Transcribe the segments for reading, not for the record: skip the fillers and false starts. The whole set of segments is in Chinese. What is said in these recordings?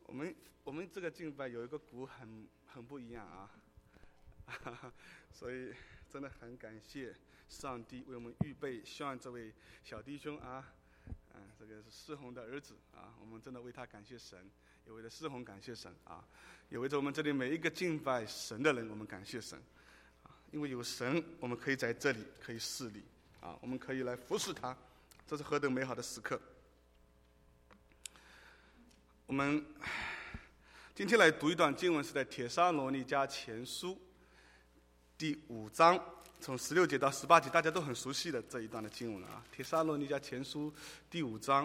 我们这个敬拜有一个鼓很不一样啊，所以真的很感谢上帝为我们预备，希望这位小弟兄啊，这个是世宏的儿子啊，我们真的为他感谢神，也为了世宏感谢神啊，也为着我们这里每一个敬拜神的人，我们感谢神啊，因为有神，我们可以在这里可以侍立啊，我们可以来服侍他，这是何等美好的时刻。我们今天来读一段经文，是在帖撒罗尼迦前书第5章，从16节到18节，大家都很熟悉的这一段的经文啊。帖撒罗尼迦前书第5章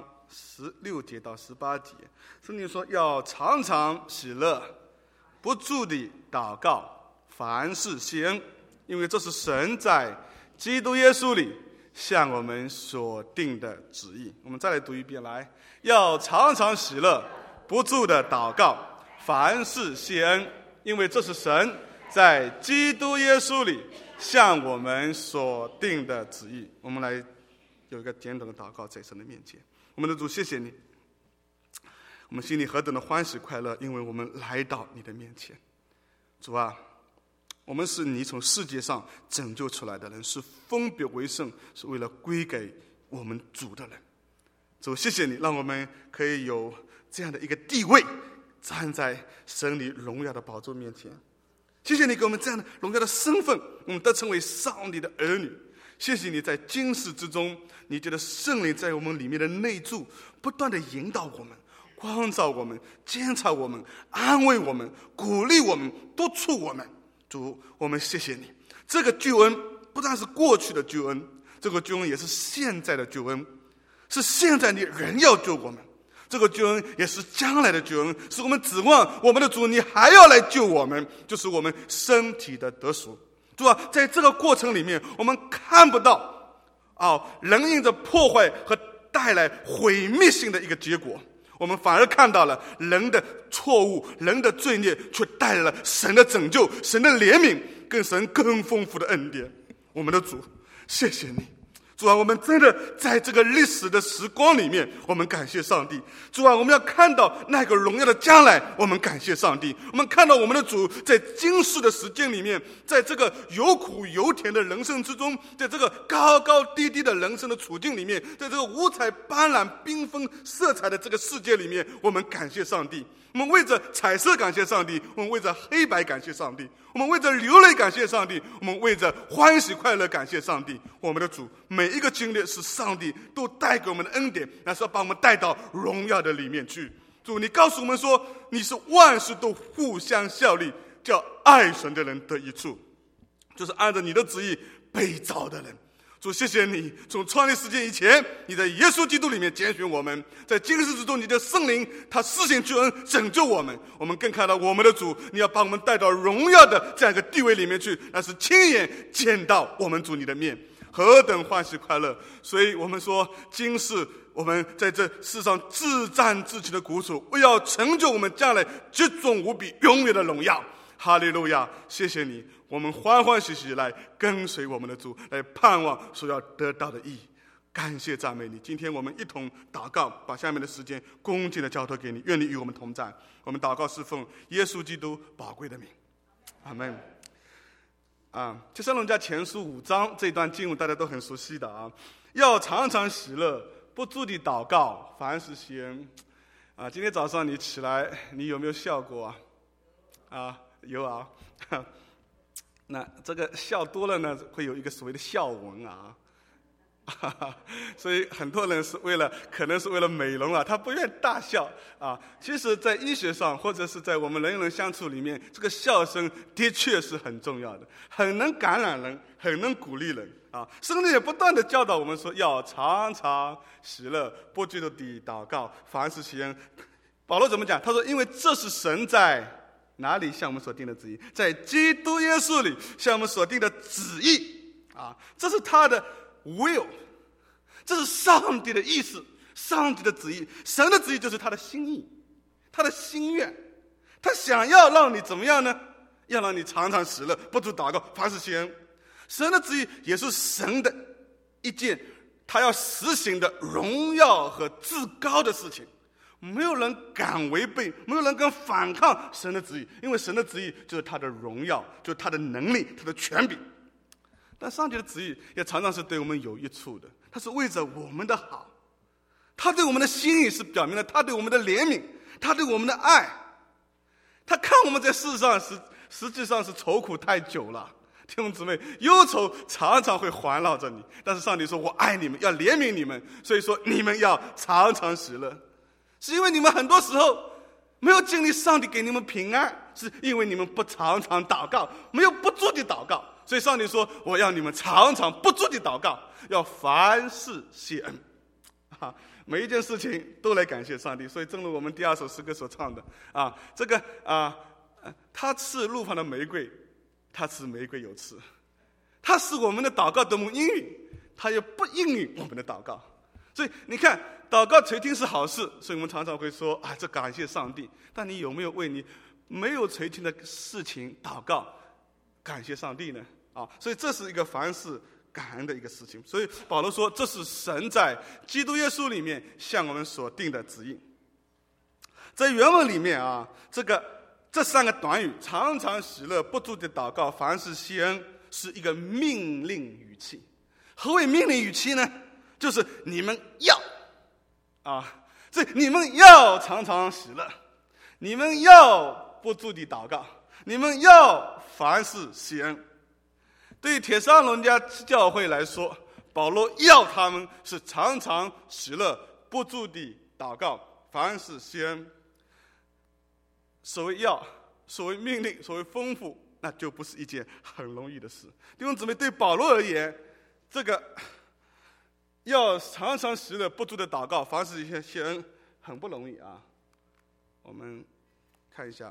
16节到18节，圣经说要常常喜乐，不住地祷告，凡事谢恩，因为这是神在基督耶稣里向我们所定的旨意。我们再来读一遍，来，要常常喜乐，不住的祷告，凡事谢恩，因为这是神在基督耶稣里向我们所定的旨意。我们来有一个简短的祷告，在神的面前。我们的主，谢谢你，我们心里何等的欢喜快乐，因为我们来到你的面前。主啊，我们是你从世界上拯救出来的人，是分别为圣，是为了归给我们主的人。主，谢谢你，让我们可以有这样的一个地位，站在神你荣耀的宝座面前。谢谢你给我们这样的荣耀的身份，我们得成为上帝的儿女。谢谢你在今世之中，你觉得圣灵在我们里面的内住，不断的引导我们，光照我们，监察我们，安慰我们，鼓励我们，督促我们。主，我们谢谢你，这个救恩不但是过去的救恩，这个救恩也是现在的救恩，是现在你仍要救我们，这个救恩也是将来的救恩，是我们指望我们的主你还要来救我们，就是我们身体的得赎。主啊，在这个过程里面，我们看不到人因着破坏和带来毁灭性的一个结果，我们反而看到了人的错误，人的罪孽，却带来了神的拯救，神的怜悯，跟神更丰富的恩典。我们的主，谢谢你。主啊，我们真的在这个历史的时光里面，我们感谢上帝。主啊，我们要看到那个荣耀的将来，我们感谢上帝。我们看到我们的主在今世的时间里面，在这个有苦有甜的人生之中，在这个高高低低的人生的处境里面，在这个五彩斑斓缤纷色彩的这个世界里面，我们感谢上帝。我们为着彩色感谢上帝，我们为着黑白感谢上帝，我们为着流泪感谢上帝，我们为着欢喜快乐感谢上帝。我们的主每一个经历是上帝都带给我们的恩典，那是要把我们带到荣耀的里面去。主，你告诉我们说，你是万事都互相效力，叫爱神的人得益处，就是按照你的旨意被造的人。主，谢谢你，从创立世界以前，你在耶稣基督里面拣选我们，在今世之中，你的圣灵他施行救恩拯救我们。我们更看到我们的主，你要把我们带到荣耀的这样一个地位里面去，那是亲眼见到我们主你的面，何等欢喜快乐。所以我们说，今世我们在这世上自战自己的苦楚，为要成就我们将来极重无比永远的荣耀。哈利路亚，谢谢你，我们欢欢喜喜来跟随我们的主，来盼望所要得到的义。感谢赞美你，今天我们一同祷告，把下面的时间恭敬的交托给你，愿你与我们同在。我们祷告是奉耶稣基督宝贵的名，阿们。帖撒罗尼迦前书5章这段经文大家都很熟悉的啊，要常常喜乐，不住地祷告，凡事谢恩。今天早上你起来，你有没有笑过啊？有啊，那这个笑多了呢，会有一个所谓的笑纹所以很多人是可能是为了美容他不愿大笑其实在医学上或者是在我们人与人相处里面，这个笑声的确是很重要的，很能感染人，很能鼓励人圣经也不断的教导我们说，要常常喜乐，不住地祷告，凡事谢恩。保罗怎么讲？他说，因为这是神在哪里向我们所定的旨意？在基督耶稣里向我们所定的旨意这是他的 will， 这是上帝的意思，上帝的旨意。神的旨意就是他的心意，他的心愿，他想要让你怎么样呢？要让你常常喜乐，不住祷告，凡事谢恩。神的旨意也是神的一件他要实行的荣耀和至高的事情。 没有人敢违背，没有人敢反抗神的旨意，因为神的旨意就是他的荣耀，就是他的能力，他的权柄。但上帝的旨意也常常是对我们有益处的，他是为着我们的好，他对我们的心意是表明了他对我们的怜悯，他对我们的爱。他看我们在世上实际上是愁苦太久了，弟兄姊妹，忧愁常常会环绕着你，但是上帝说我爱你们，要怜悯你们，所以说你们要常常喜乐，是因为你们很多时候没有经历上帝给你们平安，是因为你们不常常祷告，没有不住的祷告，所以上帝说我要你们常常不住的祷告，要凡事谢恩每一件事情都来感谢上帝。所以正如我们第2首诗歌所唱的他赐路旁的玫瑰，他赐玫瑰有刺，他使我们的祷告得蒙应允，他也不应允我们的祷告。所以你看，祷告垂听是好事，所以我们常常会说这感谢上帝。但你有没有为你没有垂听的事情祷告感谢上帝呢？所以这是一个凡事感恩的一个事情。所以保罗说，这是神在基督耶稣里面向我们所定的旨意。在原文里面这3个短语，常常喜乐，不住的祷告，凡事谢恩，是一个命令语气。何谓命令语气呢？就是你们要所以你们要常常喜乐，你们要不住的祷告，你们要凡事谢恩。对于帖撒罗尼迦教会来说，保罗要他们是常常喜乐，不住地祷告，凡事谢恩。所谓要，所谓命令，所谓吩咐，那就不是一件很容易的事。弟兄姊妹，对保罗而言，这个要常常喜乐，不住的祷告，凡事谢恩，很不容易我们看一下，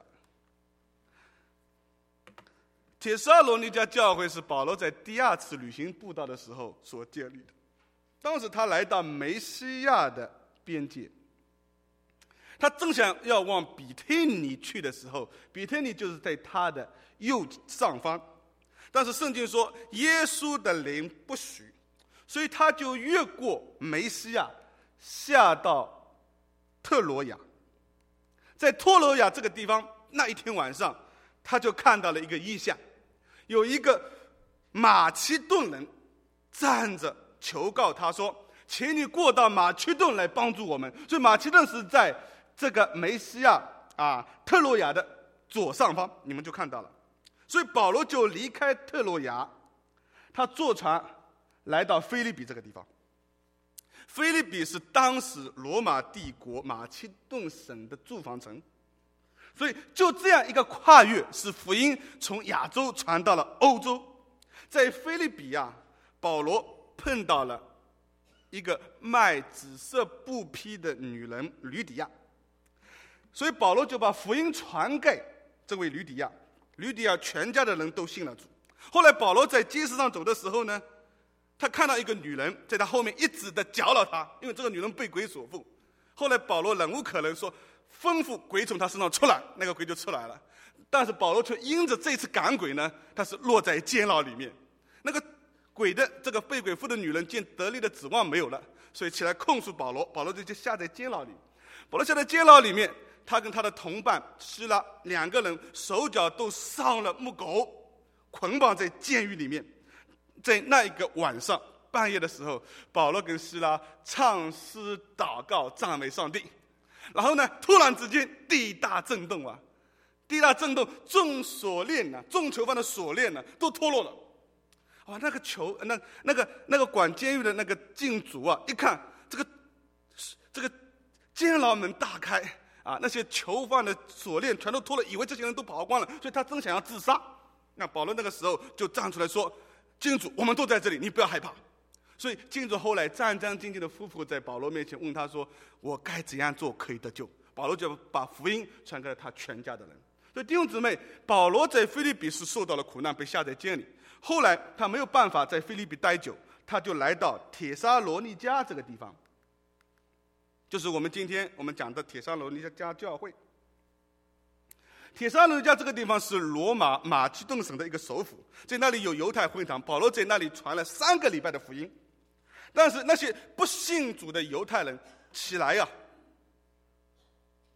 帖撒罗尼迦教会是保罗在第2次旅行布道的时候所建立的。当时他来到梅西亚的边界，他正想要往比推尼去的时候，比推尼就是在他的右上方，但是圣经说耶稣的灵不许，所以他就越过梅西亚下到特罗亚。在特罗亚这个地方，那一天晚上他就看到了一个异象，有一个马其顿人站着求告他说，请你过到马其顿来帮助我们。所以马其顿是在这个梅西亚特罗亚的左上方，你们就看到了。所以保罗就离开特罗亚，他坐船来到腓立比这个地方。腓立比是当时罗马帝国马其顿省的驻防城，所以就这样一个跨越，使福音从亚洲传到了欧洲。在腓立比保罗碰到了一个卖紫色布匹的女人吕底亚，所以保罗就把福音传给这位吕底亚，吕底亚全家的人都信了主。后来保罗在街市上走的时候呢，他看到一个女人在他后面一直的搅扰他，因为这个女人被鬼所附。后来保罗忍无可忍，说吩咐鬼从他身上出来，那个鬼就出来了。但是保罗却因着这次赶鬼呢，他是落在监牢里面。那个鬼的这个被鬼附的女人见得力的指望没有了，所以起来控诉保罗，保罗就下在监牢里。保罗下在监牢里面，他跟他的同伴希拉2个人手脚都上了木狗，捆绑在监狱里面。在那一个晚上半夜的时候，保罗跟希拉唱诗祷告赞美上帝，然后呢突然之间地大震动地大震动，众囚犯的锁链都脱落了。那个管监狱的那个禁主一看这个监牢门大开那些囚犯的锁链全都脱了，以为这些人都跑光了，所以他正想要自杀。那保罗那个时候就站出来说，禁主，我们都在这里，你不要害怕。所以禁主后来战战兢兢的夫妇在保罗面前问他说，我该怎样做可以得救？保罗就把福音传给了他全家的人。所以弟兄姊妹，保罗在腓立比是受到了苦难，被下在监里。后来他没有办法在腓立比待久，他就来到帖撒罗尼迦这个地方，就是今天我们讲的帖撒罗尼迦教会。帖撒罗尼迦这个地方是罗马马其顿省的一个首府，在那里有犹太会堂，保罗在那里传了3个礼拜的福音。但是那些不信主的犹太人起来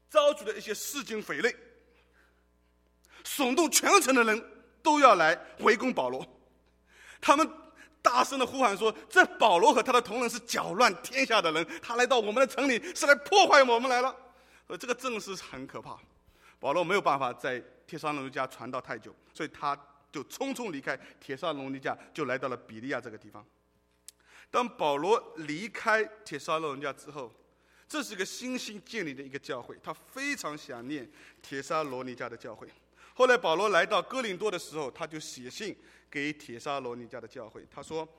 招聚了一些市井匪类，耸动全城的人都要来围攻保罗。他们大声的呼喊说，这保罗和他的同人是搅乱天下的人，他来到我们的城里是来破坏我们来了。这个阵势很可怕。保罗没有办法在帖撒罗尼迦传道太久，所以他就匆匆离开帖撒罗尼迦，就来到了比利亚这个地方。当保罗离开帖撒罗尼迦之后，这是一个新建立的一个教会，他非常想念帖撒罗尼迦的教会。后来保罗来到哥林多的时候，他就写信给帖撒罗尼迦的教会，他说，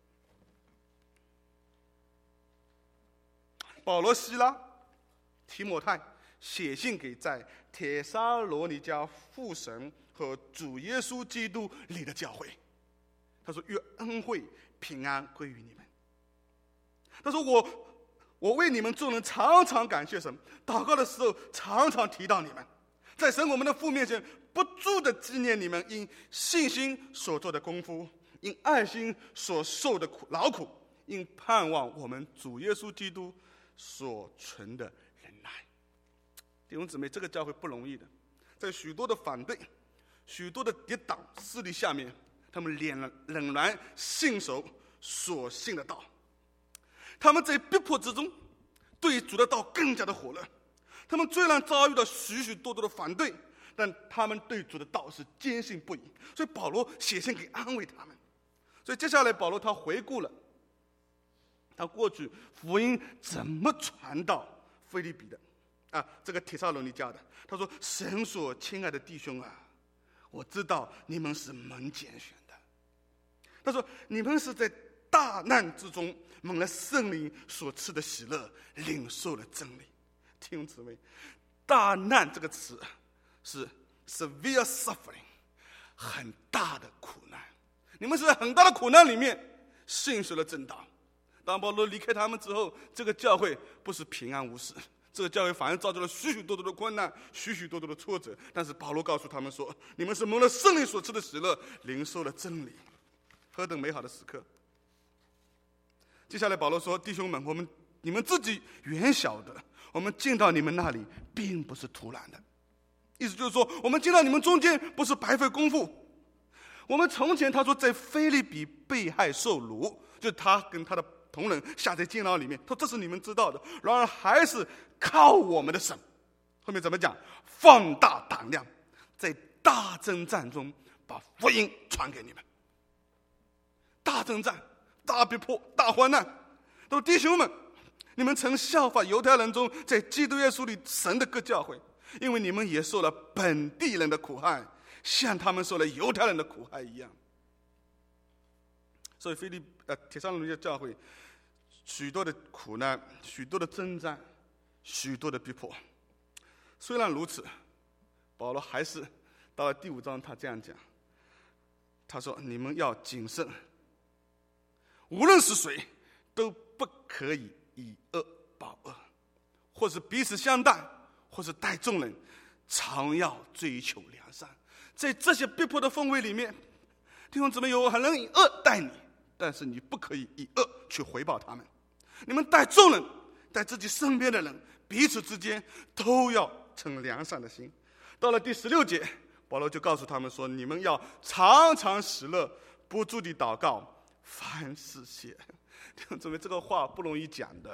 保罗、西拉、提摩太写信给在帖撒罗尼迦父神和主耶稣基督里的教会，他说，愿恩惠平安归于你们。他说，我为你们众人常常感谢神，祷告的时候常常提到你们，在神我们的父面前不住的纪念你们因信心所做的功夫，因爱心所受的劳苦，因盼望我们主耶稣基督所存的忍耐。弟兄姊妹，这个教会不容易的，在许多的反对、许多的抵挡势力下面，他们仍然信守所信的道。他们在逼迫之中对主的道更加的火热。他们虽然遭遇到许许多多的反对，但他们对主的道是坚信不疑。所以保罗写信给安慰他们。所以接下来保罗他回顾了他过去福音怎么传到腓立比的这个帖撒罗尼迦的。他说，神所亲爱的弟兄啊，我知道你们是蒙拣选的。他说，你们是在大难之中蒙了圣灵所赐的喜乐，领受了真理。弟兄姊妹，大难这个词是 severe suffering， 很大的苦难。你们是在很大的苦难里面信守了正道。当保罗离开他们之后，这个教会不是平安无事，这个教会反而造就了许许多多的困难，许许多多的挫折。但是保罗告诉他们说，你们是蒙了圣灵所赐的喜乐，领受了真理。何等美好的时刻！接下来保罗说，弟兄们，你们自己原晓得，我们进到你们那里并不是徒然的。意思就是说，我们进到你们中间不是白费功夫。我们从前他说在腓立比被害受辱，就是他跟他的同人下在监牢里面，他说这是你们知道的。然而还是靠我们的神，后面怎么讲？放大胆量，在大征战中把福音传给你们。大征战、大逼迫、大患难，都弟兄们，你们曾效法犹太人中在基督耶稣里神的各教会，因为你们也受了本地人的苦害，像他们受了犹太人的苦害一样。所以帖撒罗尼迦教会许多的苦难，许多的征战，许多的逼迫。虽然如此，保罗还是到了第5章，他这样讲，他说，你们要谨慎，无论是谁都不可以以恶报恶，或是彼此相待，或是待众人，常要追求良善。在这些逼迫的氛围里面，弟兄姊妹，有人以恶待你，但是你不可以以恶去回报他们。你们待众人，待自己身边的人，彼此之间都要存良善的心。到了第16节，保罗就告诉他们说，你们要常常喜乐，不住地祷告，凡事谢。弟兄姊妹，这个话不容易讲的。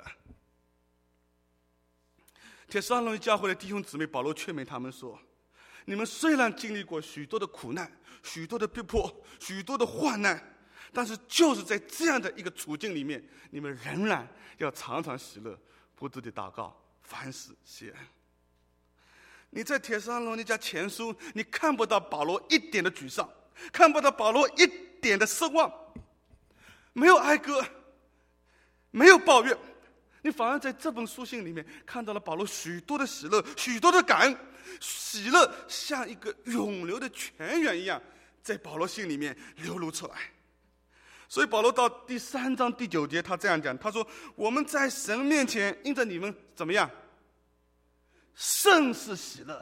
帖撒罗尼迦教会的弟兄姊妹，保罗劝勉他们说，你们虽然经历过许多的苦难，许多的逼迫，许多的患难，但是就是在这样的一个处境里面，你们仍然要常常喜乐，不住地祷告，凡事谢恩。你在帖撒罗尼迦前书，你看不到保罗一点的沮丧，看不到保罗一点的失望，没有哀歌，没有抱怨，你反而在这本书信里面看到了保罗许多的喜乐，许多的感恩。喜乐像一个涌流的泉源一样，在保罗信里面流露出来。所以保罗到第3章第9节，他这样讲，他说，我们在神面前因着你们怎么样，甚是喜乐。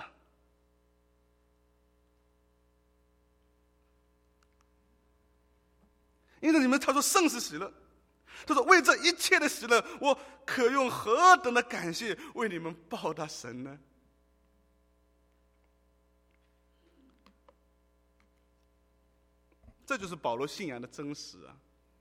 因着你们，他说甚是喜乐。他说，为这一切的喜乐，我可用何等的感谢为你们报答神呢？ 这就是保罗信仰的真实啊！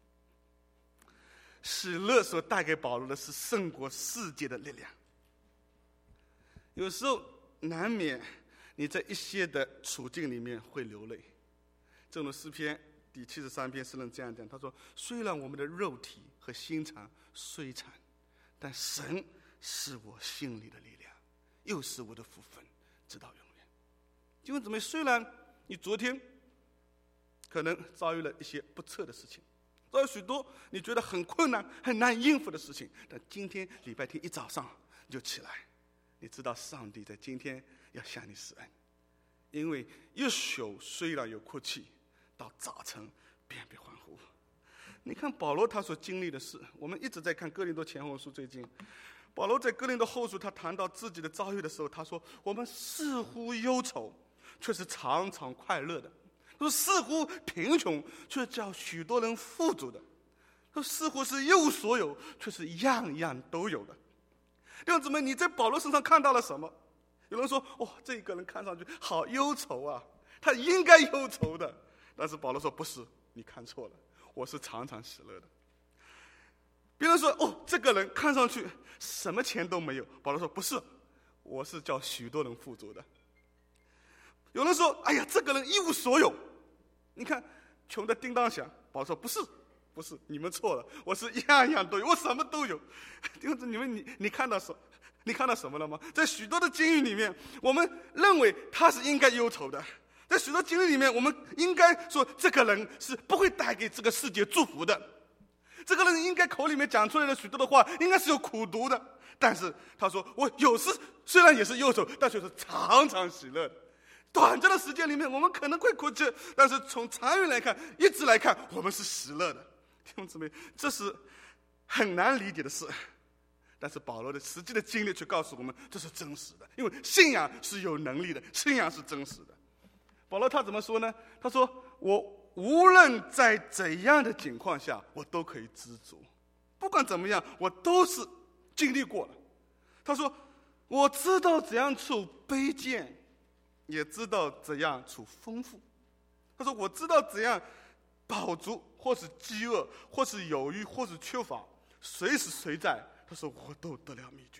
喜乐所带给保罗的是胜过世界的力量。有时候难免你在一些的处境里面会流泪，正如诗篇第73篇诗人这样讲，他说：虽然我们的肉体和心肠衰残，但神是我心里的力量，又是我的福分，直到永远。弟兄姊妹，虽然你昨天可能遭遇了一些不测的事情，遭遇许多你觉得很困难很难应付的事情，但今天礼拜天一早上你就起来，你知道上帝在今天要向你施恩，因为一宿虽然有哭泣，到早晨便被欢呼。你看保罗他所经历的事，我们一直在看哥林多前后书，最近保罗在哥林多后书他谈到自己的遭遇的时候，他说我们似乎忧愁，却是常常快乐的；他说似乎贫穷，却叫许多人富足的；他说似乎是一无所有，却是样样都有的。弟兄姊妹，你在保罗身上看到了什么？有人说这个人看上去好忧愁啊，他应该忧愁的。但是保罗说不是，你看错了，我是常常喜乐的。别人说这个人看上去什么钱都没有，保罗说不是，我是叫许多人富足的。有人说哎呀，这个人一无所有，你看穷的叮当响，保罗说不是，你们错了，我是样样都有，我什么都有。你看到什么了吗？在许多的经历里面，我们认为他是应该忧愁的，在许多经历里面，我们应该说这个人是不会带给这个世界祝福的，这个人应该口里面讲出来的许多的话应该是有苦毒的。但是他说我有时虽然也是忧愁，但却是常常喜乐的。短暂的时间里面我们可能会哭泣，但是从长远来看，一直来看，我们是喜乐的。弟兄姊妹，这是很难理解的事，但是保罗的实际的经历却告诉我们这是真实的，因为信仰是有能力的，信仰是真实的。保罗他怎么说呢？他说我无论在怎样的境况下，我都可以知足，不管怎么样我都是经历过了。他说我知道怎样处卑贱，也知道怎样处丰富。他说我知道怎样饱足，或是饥饿，或是有余，或是缺乏，随时随在，他说我都得了秘诀。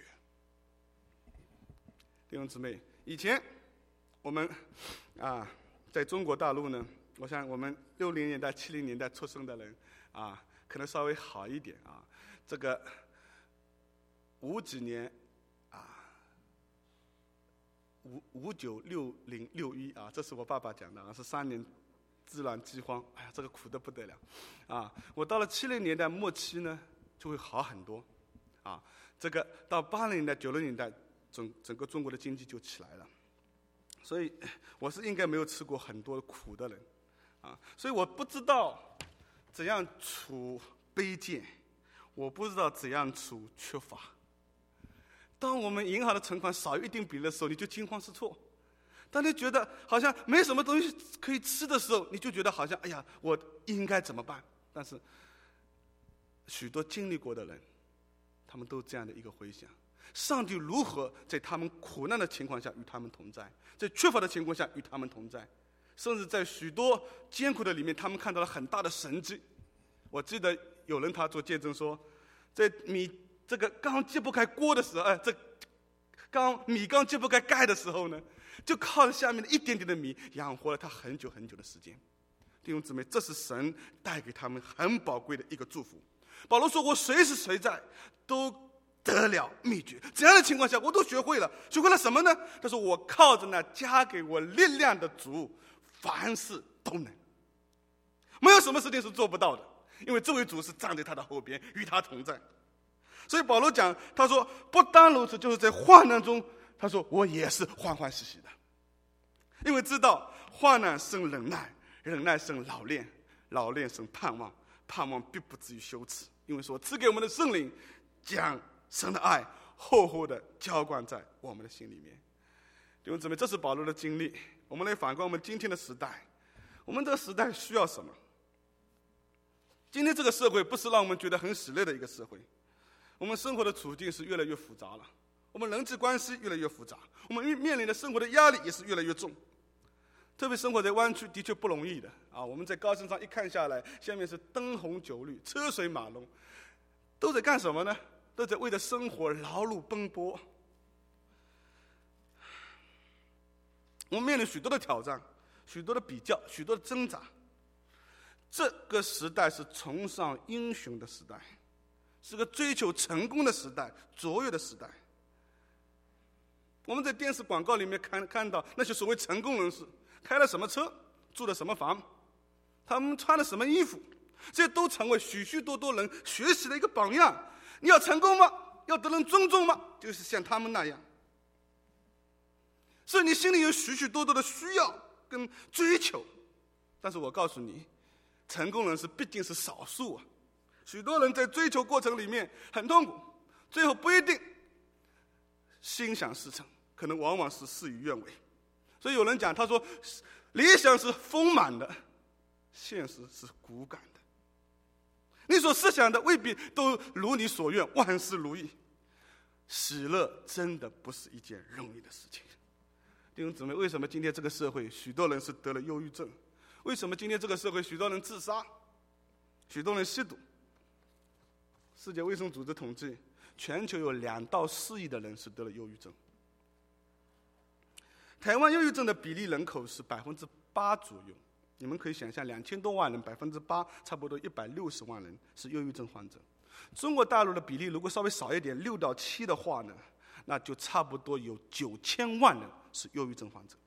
弟兄姊妹，以前我们在中国大陆呢，我想我们60年代70年代出生的人可能稍微好一点这个50几年596061这是我爸爸讲的是3年自然饥荒，哎呀，这个苦得不得了我到了70年代末期呢，就会好很多这个到80年代90年代整个中国的经济就起来了。所以我是应该没有吃过很多苦的人所以我不知道怎样处卑贱，我不知道怎样处缺乏。当我们银行的存款少于一定比例的时候，你就惊慌失措；当你觉得好像没什么东西可以吃的时候，你就觉得好像哎呀，我应该怎么办？但是许多经历过的人，他们都这样的一个回想：上帝如何在他们苦难的情况下与他们同在，在缺乏的情况下与他们同在，甚至在许多艰苦的里面，他们看到了很大的神迹。我记得有人他做见证说，在这个刚揭不开锅的时候，米刚揭不开盖的时候呢，就靠着下面的一点点的米养活了他很久很久的时间。弟兄姊妹，这是神带给他们很宝贵的一个祝福。保罗说我随时随在都得了秘诀，怎样的情况下我都学会了。学会了什么呢？他说我靠着那加给我力量的主，凡事都能。没有什么事情是做不到的，因为这位主是站在他的后边，与他同在。所以保罗讲，他说不单如此，就是在患难中，他说我也是欢欢喜喜的，因为知道患难生忍耐，忍耐生老练，老练生盼望，盼望必不至于羞耻，因为说赐给我们的圣灵将神的爱厚厚的浇灌在我们的心里面。弟兄姊妹，这是保罗的经历。我们来反观我们今天的时代，我们这个时代需要什么？今天这个社会不是让我们觉得很喜乐的一个社会，我们生活的处境是越来越复杂了，我们人际关系越来越复杂，我们面临的生活的压力也是越来越重。 特别生活在湾区的确不容易的啊！我们在高速上一看下来，下面是灯红酒绿、车水马龙，都在干什么呢？都在为了生活劳碌奔波。我们面临许多的挑战，许多的比较，许多的挣扎。这个时代是崇尚英雄的时代，是个追求成功的时代，卓越的时代。我们在电视广告里面看到那些所谓成功人士开了什么车，住了什么房，他们穿了什么衣服，这都成为许许多多人学习的一个榜样。你要成功吗？要得人尊重吗？就是像他们那样。所以你心里有许许多多的需要跟追求，但是我告诉你，成功人士毕竟是少数啊。许多人在追求过程里面很痛苦，最后不一定心想事成，可能往往是事与愿违。所以有人讲，他说理想是丰满的，现实是骨感的。你所思想的未必都如你所愿，万事如意。喜乐真的不是一件容易的事情。弟兄姊妹，为什么今天这个社会许多人是得了忧郁症？为什么今天这个社会许多人自杀，许多人吸毒？世界卫生组织统计，全球有2到4亿的人是得了忧郁症。台湾忧郁症的比例人口是8%左右，你们可以想象，2000多万人，8%差不多160万人是忧郁症患者。中国大陆的比例如果稍微少一点，6到7的话呢，那就差不多有9000万人是忧郁症患者。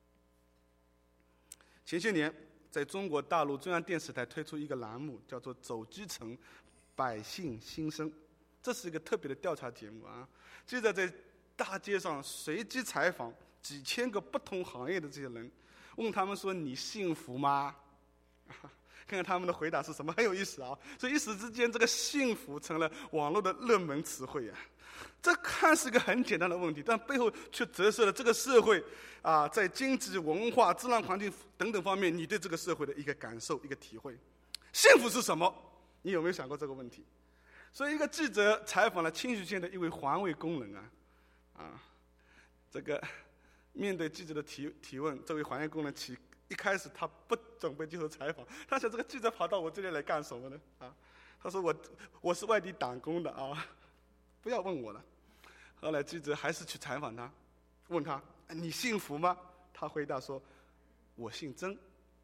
前些年，在中国大陆中央电视台推出一个栏目，叫做《走基层，百姓心声》，这是一个特别的调查节目啊。记者在大街上随机采访几千个不同行业的这些人，问他们说：“你幸福吗？”看看他们的回答是什么，很有意思啊！所以一时之间，这个幸福成了网络的热门词汇啊。这看似一个很简单的问题，但背后却折射了这个社会啊，在经济、文化、自然环境等等方面，你对这个社会的一个感受、一个体会。幸福是什么？你有没有想过这个问题？所以，一个记者采访了清徐县的一位环卫工人这个面对记者的提问，这位环卫工人一开始他不准备接受采访，他想这个记者跑到我这里来干什么呢？他说我是外地打工的啊，不要问我了。后来记者还是去采访他，问他你幸福吗？他回答说：“我姓曾。”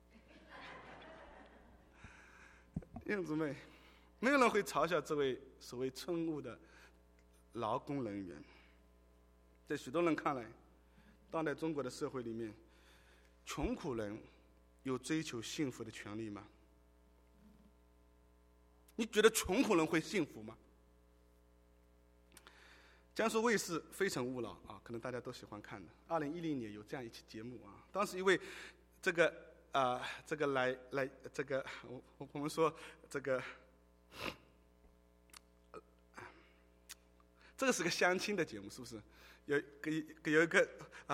弟兄姊妹，没有人会嘲笑这位所谓村务的劳工人员。在许多人看来，当代中国的社会里面，穷苦人有追求幸福的权利吗？你觉得穷苦人会幸福吗？江苏卫视《非诚勿扰》可能大家都喜欢看的。2010年有这样一期节目当时因为这个我们说这个是个相亲的节目，是不是？有一个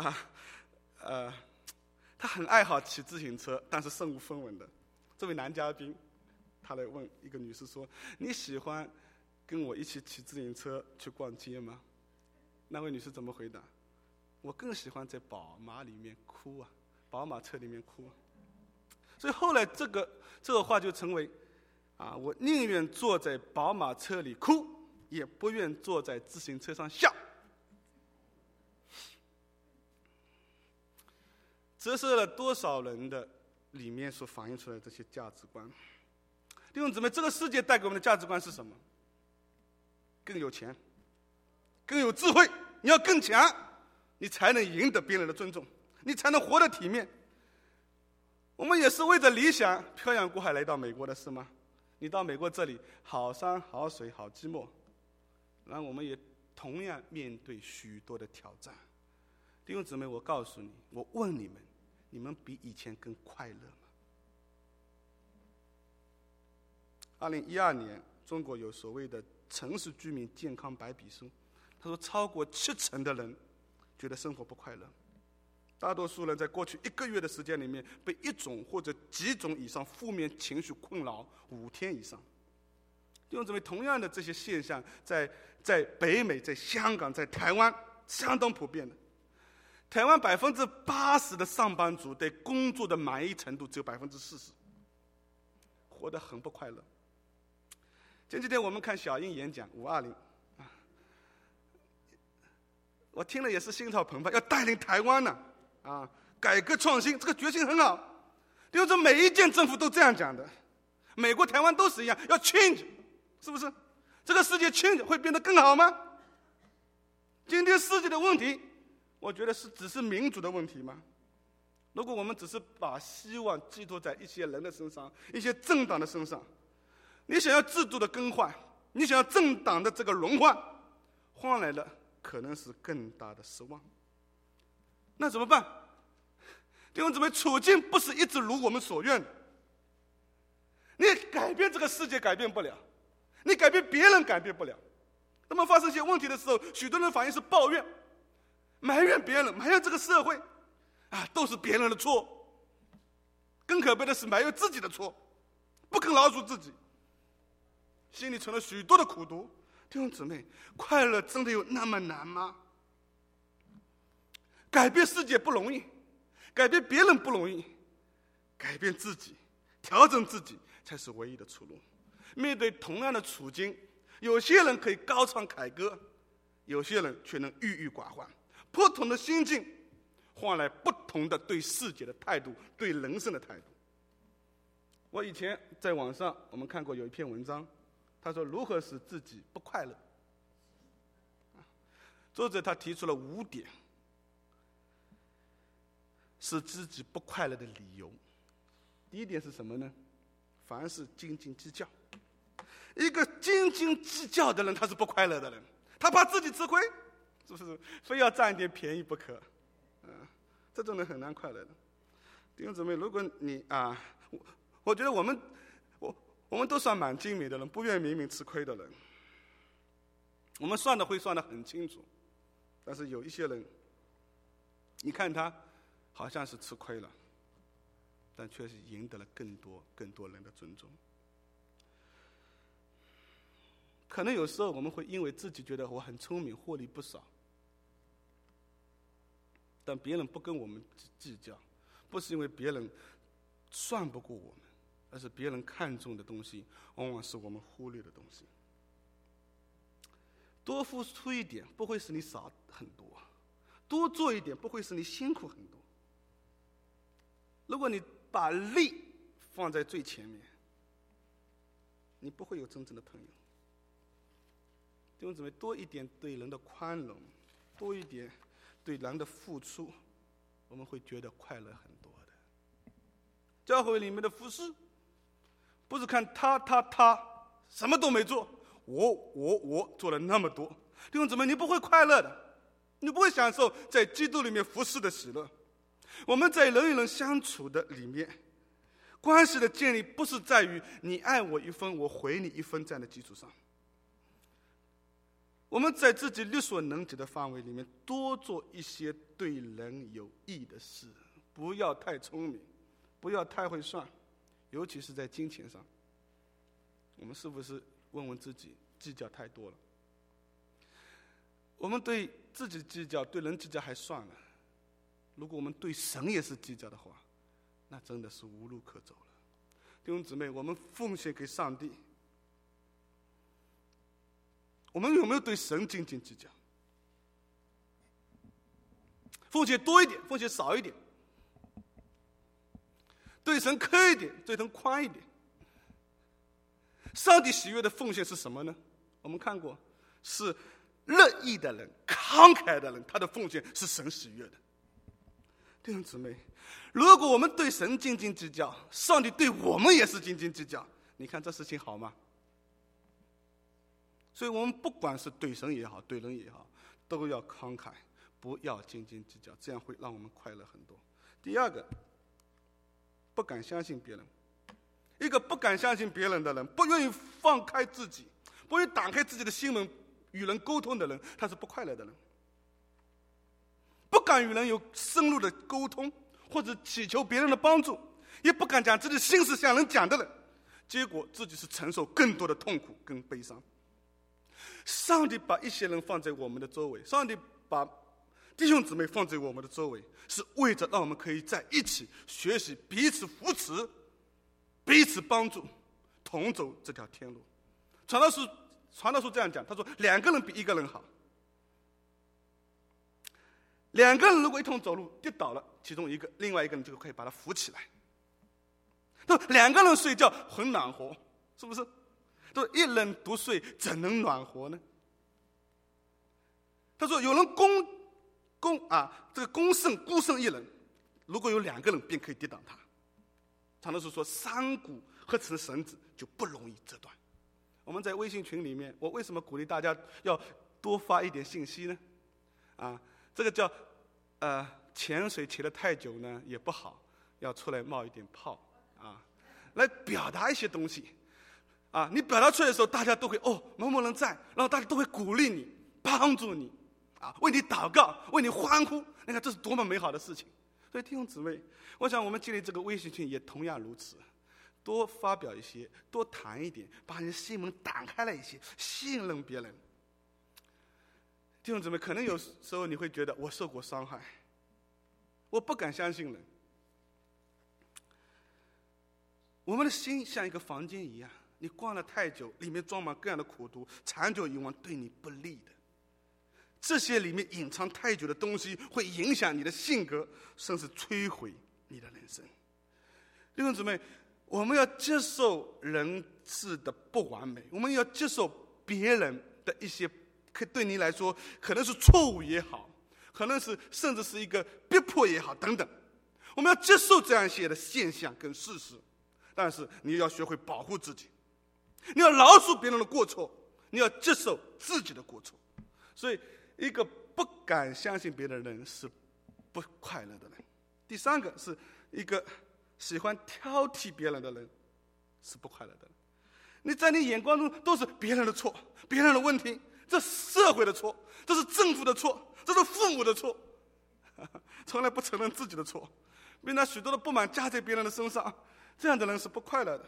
他很爱好骑自行车，但是身无分文的这位男嘉宾，他来问一个女士说：“你喜欢跟我一起骑自行车去逛街吗？”那位女士怎么回答？我更喜欢在宝马里面哭啊，宝马车里面哭啊。所以后来这个话就成为我宁愿坐在宝马车里哭，也不愿坐在自行车上笑。折射了多少人的里面所反映出来的这些价值观。弟兄姊妹，这个世界带给我们的价值观是什么？更有钱，更有智慧，你要更强，你才能赢得别人的尊重，你才能活得体面。我们也是为着理想漂洋过海来到美国的，是吗？你到美国这里，好山好水好寂寞，然后我们也同样面对许多的挑战。弟兄姊妹，我告诉你，我问你们，你们比以前更快乐吗？2012年，中国有所谓的城市居民健康白皮书，他说超过70%的人觉得生活不快乐。大多数人在过去1个月的时间里面，被1种或者几种以上负面情绪困扰5天以上。弟兄姊妹，同样的这些现象在北美、在香港、在台湾相当普遍的。 台湾80%的上班族对工作的满意程度只有40%，活得很不快乐。前几天我们看小英演讲520，我听了也是心潮澎湃，要带领台湾呢，改革创新，这个决心很好。因为每一届政府都这样讲的，美国、台湾都是一样，要 change， 是不是？这个世界 change 会变得更好吗？今天世界的问题，我觉得只是民主的问题吗？如果我们只是把希望寄托在一些人的身上，一些政党的身上，你想要制度的更换，你想要政党的这个轮换，换来的可能是更大的失望。那怎么办？弟兄姊妹，处境不是一直如我们所愿的。你改变这个世界改变不了，你改变别人改变不了。那么发生一些问题的时候，许多人反应是抱怨、埋怨别人，埋怨这个社会，都是别人的错。更可悲的是埋怨自己的错，不肯饶恕自己，心里存了许多的苦毒。弟兄姊妹，快乐真的有那么难吗？改变世界不容易，改变别人不容易，改变自己，调整自己才是唯一的出路。面对同样的处境，有些人可以高唱凯歌，有些人却能郁郁寡欢。不同的心境换来不同的对世界的态度，对人生的态度。我以前在网上我们看过有一篇文章，他说如何使自己不快乐。作者他提出了5点使自己不快乐的理由。第一点是什么呢？凡事斤斤计较。一个斤斤计较的人，他是不快乐的人，他怕自己吃亏，是不是？非要占一点便宜不可，这种人很难快乐的。弟兄姊妹，如果你我觉得我们都算蛮精明的人，不愿明明吃亏的人。我们算的会算得很清楚，但是有一些人，你看他好像是吃亏了，但却是赢得了更多人的尊重。可能有时候我们会因为自己觉得我很聪明，获利不少，但别人不跟我们计较，不是因为别人算不过我们，而是别人看重的东西往往是我们忽略的东西。多付出一点不会使你少很多，多做一点不会使你辛苦很多。如果你把利放在最前面，你不会有真正的朋友。弟兄姊妹，多一点对人的宽容，多一点对人的付出，我们会觉得快乐很多的。教会里面的服事，不是看他什么都没做，我做了那么多。弟兄姊妹，你不会快乐的，你不会享受在基督里面服事的喜乐。我们在人与人相处的里面，关系的建立不是在于你爱我1分，我回你1分这样的基础上。我们在自己力所能及的范围里面，多做一些对人有益的事，不要太聪明，不要太会算，尤其是在金钱上。我们是不是问问自己，计较太多了？我们对自己计较，对人计较还算了，如果我们对神也是计较的话，那真的是无路可走了。弟兄姊妹，我们奉献给上帝，我们有没有对神斤斤计较？奉献多一点，奉献少一点，对神苛一点，对人宽一点。上帝喜悦的奉献是什么呢？我们看过，是乐意的人、慷慨的人，他的奉献是神喜悦的。弟兄姊妹，如果我们对神斤斤计较，上帝对我们也是斤斤计较，你看这事情好吗？所以我们不管是对神也好，对人也好，都要慷慨，不要斤斤计较，这样会让我们快乐很多。第二个，不敢相信别人。一个不敢相信别人的人，不愿意放开自己，不愿意打开自己的心门与人沟通的人，他是不快乐的人。不敢与人有深入的沟通，或者祈求别人的帮助，也不敢将自己的心事向人讲的人，结果自己是承受更多的痛苦跟悲伤。上帝把一些人放在我们的周围，上帝把弟兄姊妹放在我们的周围，是为着让我们可以在一起学习，彼此扶持，彼此帮助，同走这条天路。传道书这样讲，他说2个人比1个人好。2个人如果一同走路跌倒了，其中另外一个人就可以把他扶起来。2个人睡觉很暖和，是不是？都一人独睡怎能暖和呢？他说有人孤胜一人，如果有2个人便可以抵挡他。传道书说3股合成的绳子就不容易折断。我们在微信群里面，我为什么鼓励大家要多发一点信息呢？这个叫潜水潜得太久呢也不好，要出来冒一点泡来表达一些东西你表达出来的时候，大家都会某某人在，然后大家都会鼓励你，帮助你为你祷告，为你欢呼。你看这是多么美好的事情。所以弟兄姊妹，我想我们建立这个微信群也同样如此，多发表一些，多谈一点，把你的心门打开了一些，信任别人。弟兄姊妹，可能有时候你会觉得我受过伤害，我不敢相信人。我们的心像一个房间一样，你关了太久，里面装满各样的苦毒，长久以往对你不利的。这些里面隐藏太久的东西，会影响你的性格，甚至摧毁你的人生。弟兄姊妹，我们要接受人事的不完美，我们要接受别人的一些对你来说可能是错误也好，可能是甚至是一个逼迫也好等等，我们要接受这样一些的现象跟事实。但是你要学会保护自己，你要饶恕别人的过错，你要接受自己的过错。所以一个不敢相信别人的人是不快乐的人。第3个是一个喜欢挑剔别人的人是不快乐的人。你在你眼光中都是别人的错，别人的问题，这是社会的错，这是政府的错，这是父母的错，从来不承认自己的错，并把许多的不满加在别人的身上，这样的人是不快乐的。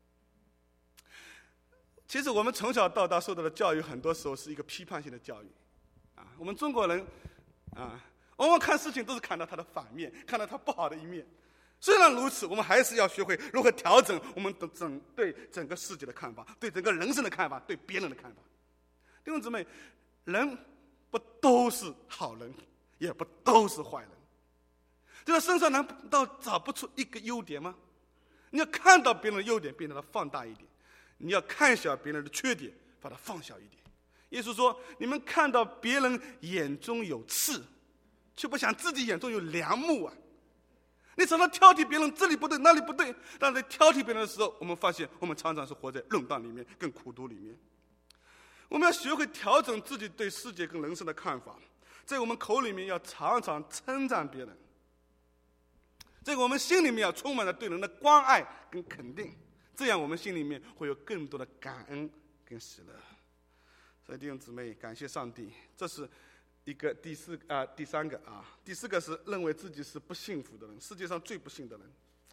其实我们从小到大受到的教育，很多时候是一个批判性的教育我们中国人往往看事情都是看到它的反面，看到它不好的一面。虽然如此，我们还是要学会如何调整我们对整个世界的看法，对整个人生的看法，对别人的看法。弟兄姊妹，人不都是好人，也不都是坏人。这个身上难道找不出一个优点吗？你要看到别人的优点，并把它放大一点；你要看小别人的缺点，把它放小一点。耶稣说：“你们看到别人眼中有刺，却不想自己眼中有梁木啊！”你常常挑剔别人这里不对那里不对，但在挑剔别人的时候，我们发现我们常常是活在论断里面，跟苦毒里面。我们要学会调整自己对世界跟人生的看法，在我们口里面要常常称赞别人，在我们心里面要充满了对人的关爱跟肯定，这样我们心里面会有更多的感恩跟喜乐。所以弟兄姊妹，感谢上帝，这是一个第3个第4个是认为自己是不幸福的人，世界上最不幸的人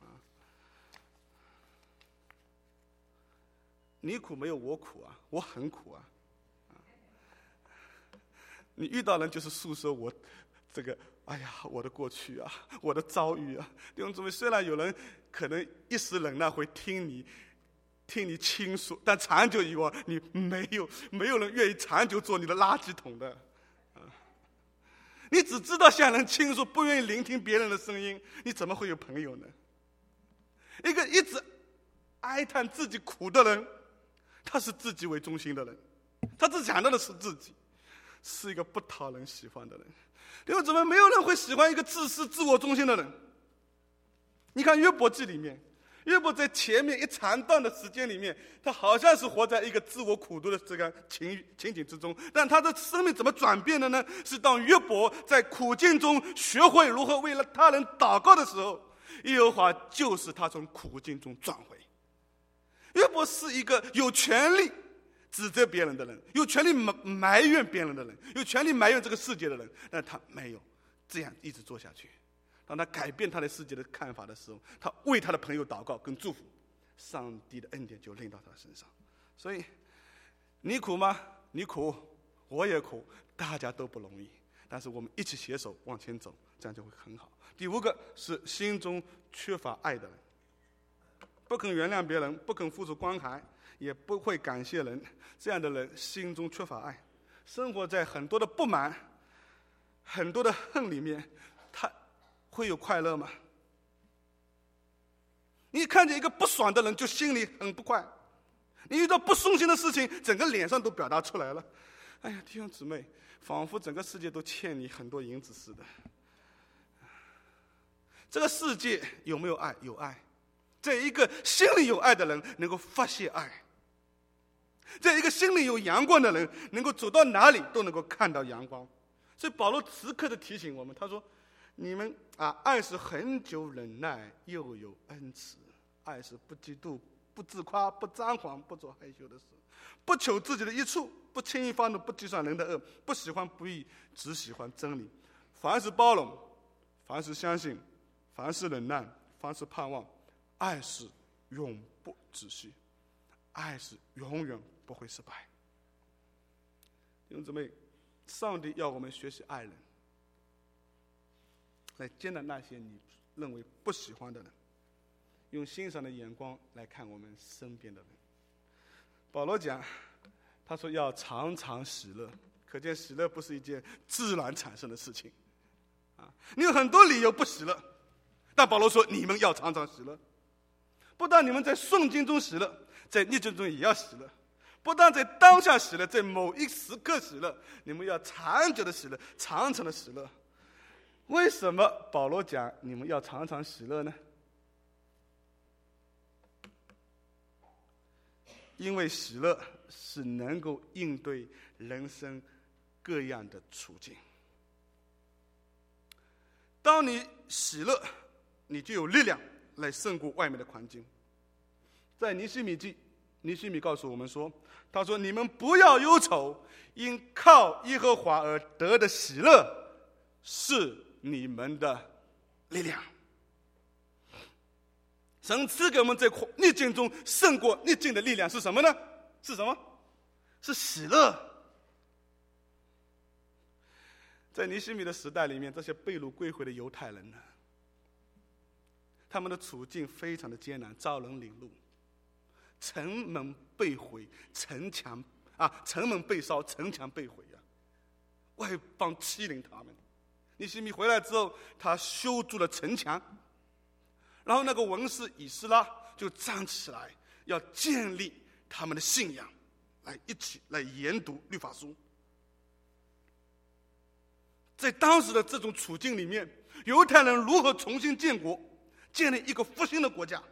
你苦没有我苦我很苦你遇到人就是诉说我这个我的过去我的遭遇弟兄姊妹，虽然有人可能一时忍耐会听你倾诉，但长久以往你没有人愿意长久做你的垃圾桶的你只知道向人倾诉，不愿意聆听别人的声音，你怎么会有朋友呢？一个一直哀叹自己苦的人，他是自己为中心的人，他只想到的是自己，是一个不讨人喜欢的人。因为怎么没有人会喜欢一个自私自我中心的人？你看约伯记里面，约伯在前面一长段的时间里面，他好像是活在一个自我苦毒的这个情景之中，但他的生命怎么转变的呢？是当约伯在苦境中学会如何为了他人祷告的时候，耶和华就是他从苦境中转回。约伯是一个有权利指责别人的人，有权利埋怨别人的人，有权利埋怨这个世界的人，但他没有这样一直做下去。当他改变他对世界的看法的时候，他为他的朋友祷告跟祝福，上帝的恩典就临到他身上。所以你苦吗？你苦，我也苦，大家都不容易。 但是我们一起携手往前走，这样就会很好。第5个是心中缺乏爱的人，不肯原谅别人，不肯付出关怀，也不会感谢人，这样的人心中缺乏爱，生活在很多的不满、很多的恨里面，他会有快乐吗？你看见一个不爽的人，就心里很不快；你遇到不顺心的事情，整个脸上都表达出来了。哎呀，弟兄姊妹，仿佛整个世界都欠你很多银子似的。这个世界有没有爱？有爱。这一个心里有爱的人能够发泄爱，这一个心里有阳光的人能够走到哪里都能够看到阳光。所以保罗时刻的提醒我们，他说你们爱是恒久忍耐，又有恩慈。爱是不嫉妒，不自夸，不张狂，不做害羞的事，不求自己的益处，不轻易发怒，不计算人的恶，不喜欢不义，只喜欢真理。凡是包容，凡是相信，凡是忍耐，凡是盼望。爱是永不止息，爱是永远不会失败。弟兄姊妹，上帝要我们学习爱人，来接纳那些你认为不喜欢的人，用欣赏的眼光来看我们身边的人。保罗讲，他说要常常喜乐，可见喜乐不是一件自然产生的事情你有很多理由不喜乐，但保罗说你们要常常喜乐。不但你们在顺境中喜乐，在逆境中也要喜乐。不但在当下喜乐，在某一时刻喜乐，你们要长久的喜乐，长长的喜乐。为什么保罗讲你们要常常喜乐呢？因为喜乐是能够应对人生各样的处境。当你喜乐，你就有力量来胜过外面的环境。在尼希米记，尼希米告诉我们说，他说你们不要忧愁，因靠耶和华而得的喜乐是你们的力量。神赐给我们在逆境中胜过逆境的力量是什么呢？是什么？是喜乐。在尼希米的时代里面，这些被掳归回的犹太人呢，他们的处境非常的艰难，遭人凌辱，城门被毁，城门被烧，城墙被毁外邦欺凌他们。尼希米回来之后，他修筑了城墙，然后那个文士以斯拉就站起来，要建立他们的信仰，来一起来研读律法书。在当时的这种处境里面，犹太人如何重新建国，建立一个复兴的国家？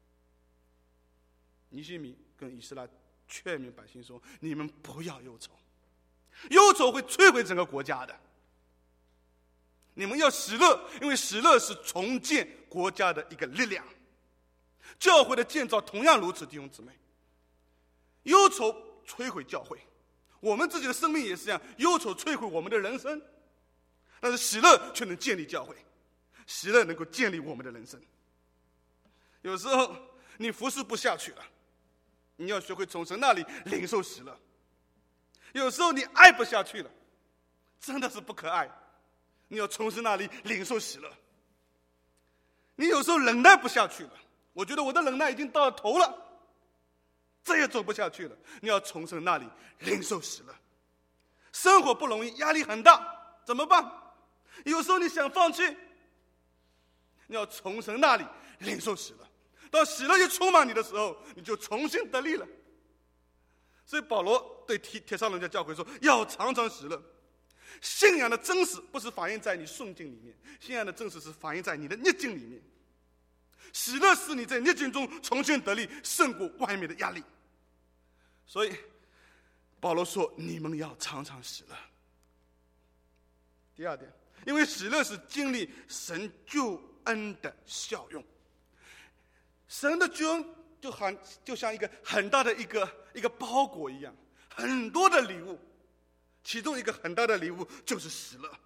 尼希米跟以斯拉劝勉百姓说：你们不要忧愁，忧愁会摧毁整个国家的。你们要喜乐，因为喜乐是重建国家的一个力量。教会的建造同样如此，弟兄姊妹。忧愁摧毁教会，我们自己的生命也是这样，忧愁摧毁我们的人生，但是喜乐却能建立教会，喜乐能够建立我们的人生。有时候你服侍不下去了，你要学会从神那里领受喜乐。有时候你爱不下去了，真的是不可爱，你要从神那里领受喜乐。你有时候忍耐不下去了，我觉得我的忍耐已经到了头了，再也走不下去了，你要从神那里领受喜乐。生活不容易，压力很大，怎么办？有时候你想放弃，你要从神那里领受喜乐。当喜乐一充满你的时候，你就重新得力了。所以保罗对帖撒罗尼迦教会说，要常常喜乐。信仰的真实不是反映在你顺境里面，信仰的真实是反映在你的逆境里面。喜乐是你在逆境中重新得力，胜过外面的压力。所以保罗说，你们要常常喜乐。第二点，因为喜乐是经历神救恩的效用。神的救恩就像一个很大的一个包裹一样，很多的礼物，其中一个很大的礼物就是喜乐。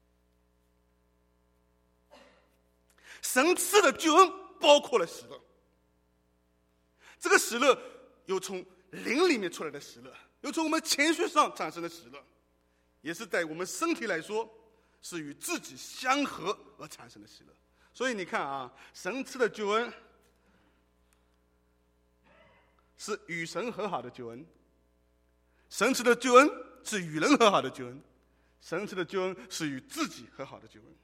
神赐的救恩包括了喜乐，这个喜乐有从灵里面出来的喜乐，有从我们情绪上产生的喜乐，也是在我们身体来说， 是与自己相合而产生的喜乐。所以你看啊，神赐的救恩是与神和好的救恩，神赐的救恩是与人和好的救恩，神赐的救恩是与自己和好的救恩。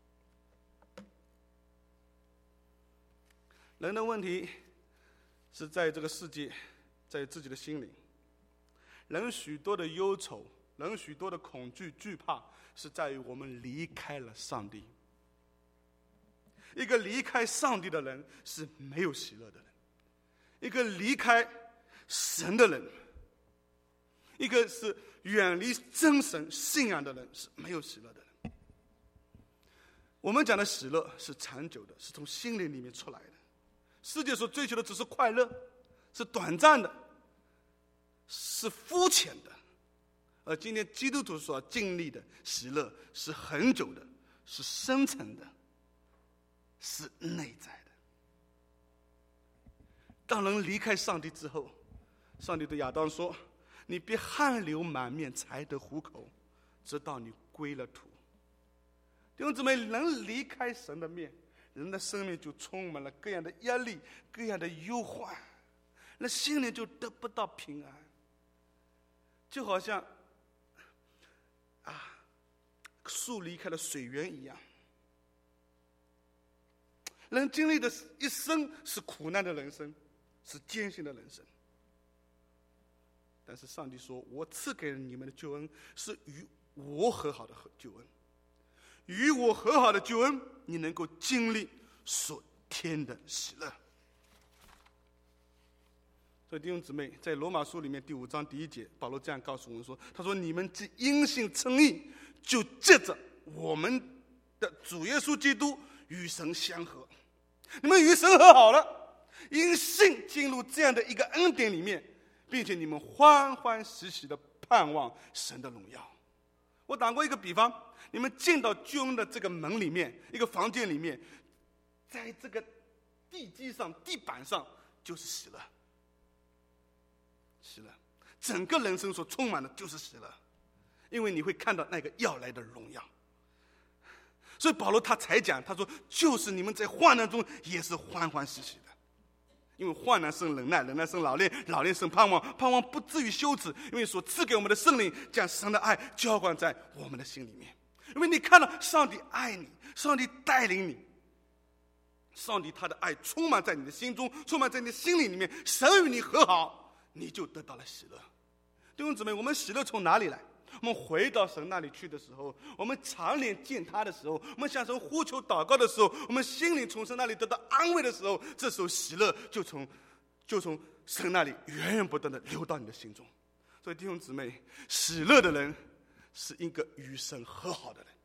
人的问题是在这个世界，在自己的心灵。人许多的忧愁，人许多的恐惧惧怕，是在于我们离开了上帝。一个离开上帝的人是没有喜乐的人，一个离开神的人，一个是远离真神信仰的人是没有喜乐的人。我们讲的喜乐是长久的，是从心灵里面出来的。世界所追求的只是快乐，是短暂的，是肤浅的。而今天基督徒所经历的喜乐是很久的，是深层的，是内在的。当人离开上帝之后，上帝对亚当说：你别汗流满面才得糊口，直到你归了土。弟兄姊妹，人离开神的面，人的生命就充满了各样的压力，各样的忧患，那心灵就得不到平安。就好像树离开了水源一样。人经历的一生是苦难的人生，是艰辛的人生。但是上帝说，我赐给你们的救恩是与我和好的救恩，与我和好的救恩，你能够经历所天的喜乐。所以弟兄姊妹，在罗马书里面第5章第1节，保罗这样告诉我们说，他说：你们既因信称义，就借着我们的主耶稣基督与神相合。你们与神和好了，因信进入这样的一个恩典里面，并且你们欢欢喜喜的盼望神的荣耀。我打过一个比方，你们进到救恩的这个门里面，一个房间里面，在这个地基上、地板上就是喜乐，喜乐，整个人生所充满的就是喜乐，因为你会看到那个要来的荣耀。所以保罗他才讲，他说就是你们在患难中也是欢欢喜喜的，因为患难生忍耐，忍耐生老练，老练生盼望，盼望不至于羞耻，因为所赐给我们的圣灵将神的爱浇灌在我们的心里面。因为你看到上帝爱你，上帝带领你，上帝他的爱充满在你的心中，充满在你的心里面，神与你和好，你就得到了喜乐。弟兄姊妹，我们喜乐从哪里来？我们回到神那里去的时候，我们常年见他的时候，我们向神呼求祷告的时候，我们心灵从神那里得到安慰的时候，这时候喜乐就从神那里源源不断的流到你的心中。所以弟兄姊妹，喜乐的人是一个与神和好的人。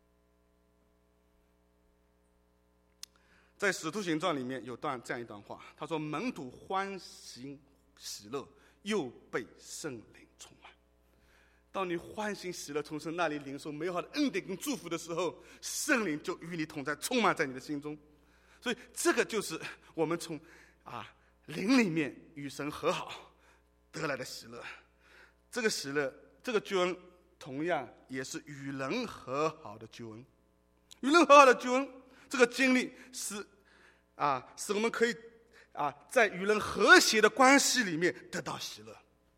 在使徒行传里面有这样一段话，他说：门徒欢欣喜乐，又被圣灵充满。当你欢欣喜乐从神那里领受美好的恩典跟祝福的时候，圣灵就与你同在，充满在你的心中。所以这个就是我们从灵里面与神和好得来的喜乐。这个喜乐，这个救恩同样也是与人和好的救恩。与人和好的救恩，这个经历使我们可以在与人和谐的关系里面得到喜乐，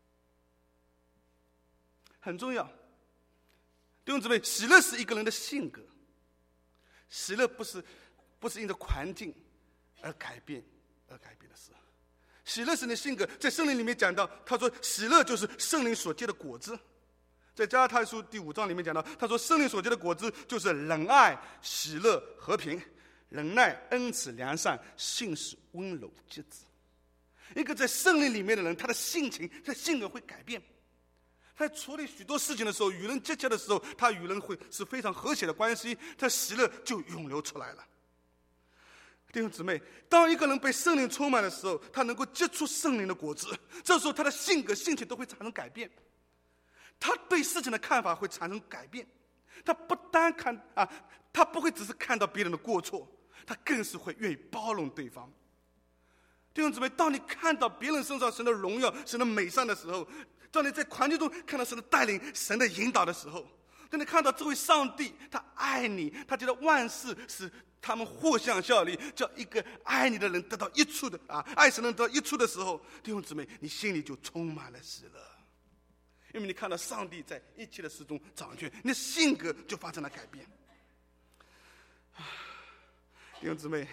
很重要。弟兄姊妹，喜乐是一个人的性格，喜乐不是因着环境而改变的事。喜乐是你的性格，在圣灵里面讲到，他说喜乐就是圣灵所结的果子。在加拉太书第5章里面讲到，他说圣灵所结的果子就是仁爱、喜乐、和平、忍耐、恩慈、良善、信实、温柔、节制。一个在圣灵里面的人，他的性情、他的性格会改变。他在处理许多事情的时候，与人接洽的时候，他与人会是非常和谐的关系，他喜乐就涌流出来了。弟兄姊妹，当一个人被圣灵充满的时候，他能够结出圣灵的果子，这时候他的性格、性情都会产生改变，他对事情的看法会产生改变。他不单他不会只是看到别人的过错，他更是会愿意包容对方。弟兄姊妹，当你看到别人身上神的荣耀、神的美善的时候，当你在环境中看到神的带领、神的引导的时候， 当你看到这位上帝，他爱你，他觉得万事是他们互相效力，叫一个爱你的人得到益处的爱神人得到益处的时候，弟兄姊妹，你心里就充满了喜乐，因为你看到上帝在一切的事中掌权，你的性格就发生了改变。弟兄姊妹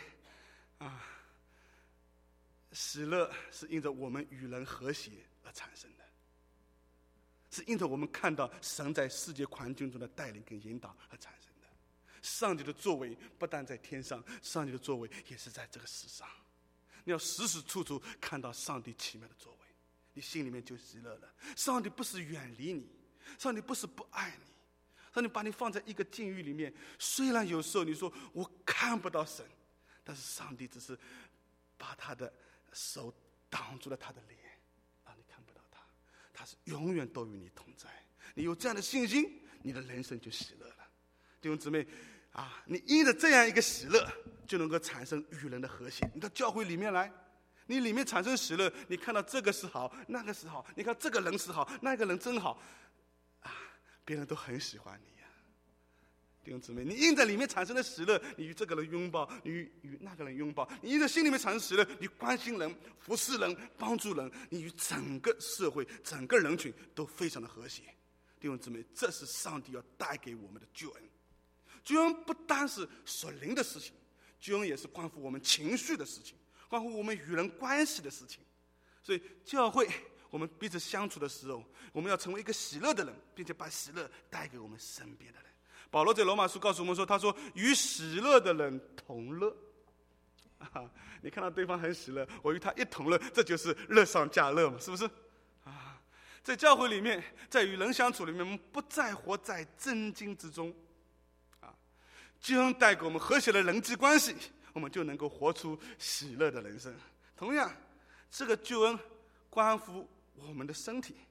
喜乐是因着我们与人和谐而产生的，是因着我们看到神在世界环境中的带领跟引导而产生的。上帝的作为不但在天上，上帝的作为也是在这个世上。你要时时处处看到上帝奇妙的作为，你心里面就喜乐了。上帝不是远离你，上帝不是不爱你，上帝把你放在一个境遇里面，虽然有时候你说我看不到神，但是上帝只是把他的手挡住了他的脸，让你看不到他，他是永远都与你同在。你有这样的信心，你的人生就喜乐了。弟兄姊妹你因着这样一个喜乐，就能够产生与人的和谐。你到教会里面来，你里面产生喜乐，你看到这个是好，那个是好，你看这个人是好，那个人真好别人都很喜欢你弟兄姊妹，你因着里面产生的喜乐，你与这个人拥抱，你与那个人拥抱，你因着心里面产生喜乐，你关心人、服侍人、帮助人，你与整个社会、整个人群都非常的和谐。弟兄姊妹，这是上帝要带给我们的救恩。救恩不单是属灵的事情，救恩也是关乎我们情绪的事情，关乎我们与人关系的事情。所以教会我们彼此相处的时候，我们要成为一个喜乐的人，并且把喜乐带给我们身边的人。保罗在罗马书告诉我们说，他说与喜乐的人同乐你看到对方很喜乐，我与他一同乐，这就是乐上加乐嘛，是不是在教会里面，在与人相处里面，我们不再活在震惊之中救恩带给我们和谐的人际关系，我们就能够活出喜乐的人生。同样，这个救恩关乎我们的身体，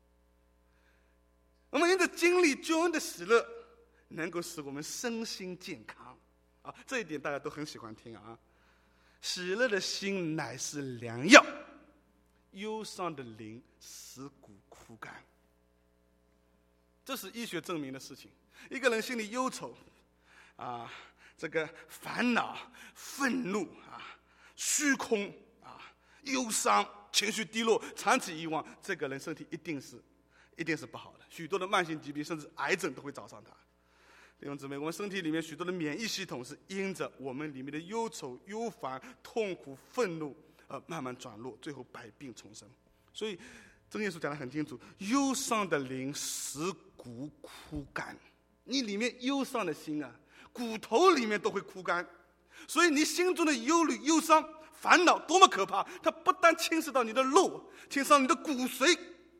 我们因着经历救恩的喜乐，能够使我们身心健康这一点大家都很喜欢听喜乐的心乃是良药，忧伤的灵使骨枯干。这是医学证明的事情。一个人心里忧愁这个烦恼、愤怒虚空忧伤、情绪低落、长期遗忘，这个人身体一定是不好的，许多的慢性疾病甚至癌症都会找上他。弟兄姊妹，我们身体里面许多的免疫系统是因着我们里面的忧愁、忧烦、痛苦、愤怒慢慢转弱，最后百病丛生。所以真耶稣讲得很清楚，忧伤的灵使骨枯干。你里面忧伤的心骨头里面都会枯干。所以你心中的忧虑、忧伤、烦恼多么可怕，它不但侵蚀到你的肉，侵蚀到你的骨髓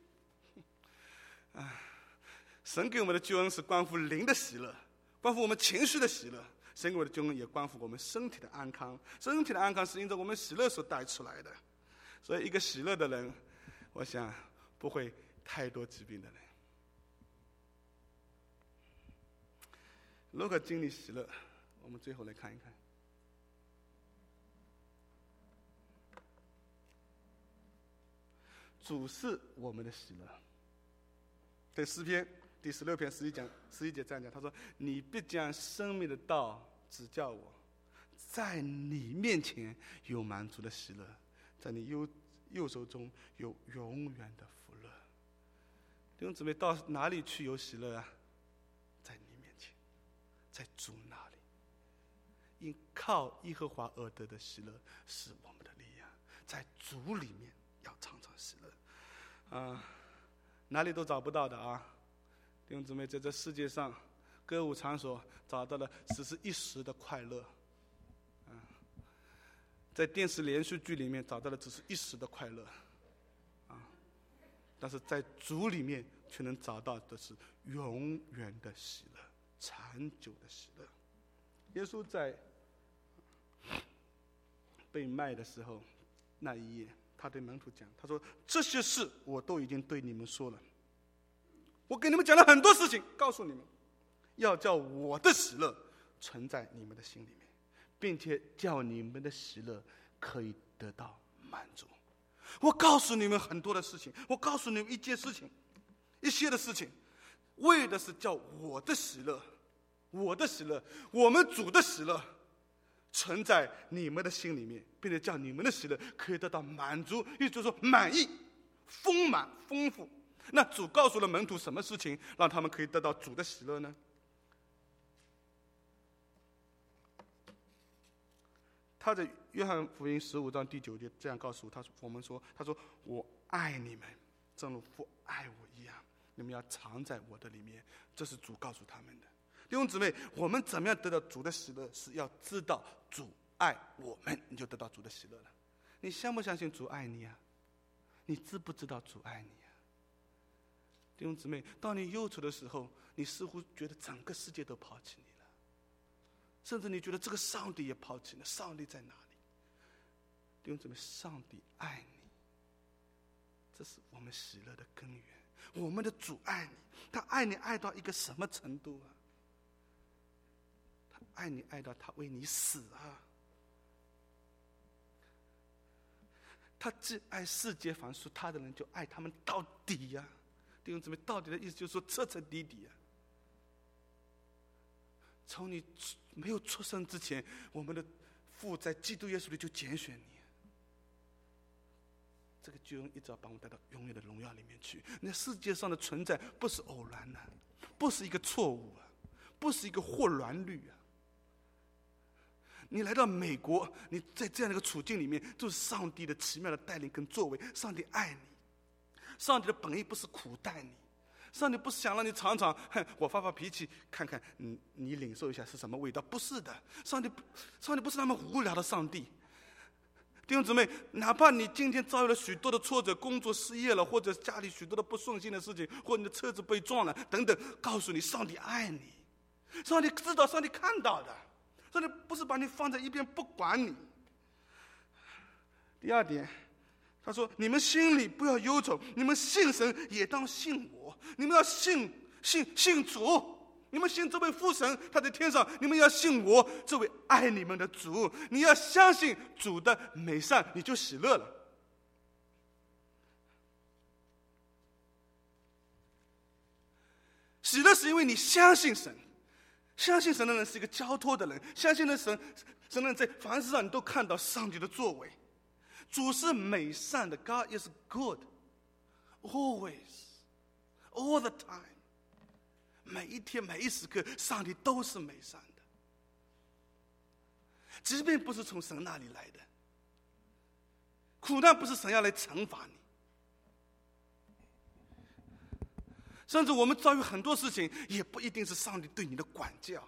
神给我们的救恩是关乎灵的喜乐，关乎我们情绪的喜乐。神给我们的救恩也关乎我们身体的安康，身体的安康是因着我们喜乐所带出来的。所以一个喜乐的人，我想不会太多疾病的人。如何经历喜乐，我们最后来看一看。主是我们的喜乐。在诗篇第16篇11节这样讲，他说：你必将生命的道指教我，在你面前有满足的喜乐，在你右手中有永远的福乐。弟兄姊妹，到哪里去有喜乐在你面前，在主那里。因靠耶和华而得的喜乐是我们的力量，在主里面要常常喜乐哪里都找不到的弟兄姊妹，在这世界上歌舞场所找到的只是一时的快乐在电视连续剧里面找到的只是一时的快乐但是在主里面却能找到的是永远的喜乐，长久的喜乐。耶稣在被卖的时候那一夜，他对门徒讲，他说：这些事我都已经对你们说了，我给你们讲了很多事情，告诉你们要叫我的喜乐存在你们的心里面，并且叫你们的喜乐可以得到满足。我告诉你们很多的事情，我告诉你们一些的事情， 为的是叫我的喜乐，我的喜乐，我们主的喜乐存在你们的心里面，并且叫你们的喜乐可以得到满足，也就是说满意、丰满、丰富。那主告诉了门徒什么事情让他们可以得到主的喜乐呢？他在约翰福音15章第9节这样告诉我们说：“他说我爱你们，正如父爱我一样，你们要藏在我的里面。”这是主告诉他们的。弟兄姊妹，我们怎么样得到主的喜乐？是要知道主爱我们，你就得到主的喜乐了。你相不相信主爱你啊？你知不知道主爱你啊？弟兄姊妹，当你忧愁的时候，你似乎觉得整个世界都抛弃你了，甚至你觉得这个上帝也抛弃了。上帝在哪里？弟兄姊妹，上帝爱你，这是我们喜乐的根源。我们的主爱你，他爱你爱到一个什么程度啊？他爱你爱到他为你死啊！他既爱世界凡属他的人，就爱他们到底呀！弟兄姊妹，到底的意思就是说彻彻底底啊！从你没有出生之前，我们的父在基督耶稣里就拣选你，这个救恩一直要把我们带到永远的荣耀里面去。那世界上的存在不是偶然的，不是一个错误啊，不是一个霍乱率啊。你来到美国，你在这样的一个处境里面，就是上帝的奇妙的带领跟作为。上帝爱你，上帝的本意不是苦待你，上帝不是想让你尝尝，我发发脾气，看看你领受一下是什么味道。不是的，上帝不是那么无聊的上帝。弟兄姊妹，哪怕你今天遭遇了许多的挫折，工作失业了，或者家里许多的不顺心的事情，或者你的车子被撞了等等，告诉你，上帝爱你，上帝知道，上帝看到的。上帝不是把你放在一边不管你。第二点，他说：“你们心里不要忧愁，你们信神也当信我。你们要信主，你们信这位父神，他在天上；你们要信我这位爱你们的主。你要相信主的美善，你就喜乐了。”喜乐是因为你相信神。相信神的人是一个交托的人，相信的神的人在凡事上你都看到上帝的作为。主是美善的 ，God is good, always, all the time。每一天每一时刻，上帝都是美善的，疾病不是从神那里来的，苦难不是神要来惩罚你。甚至我们遭遇很多事情，也不一定是上帝对你的管教。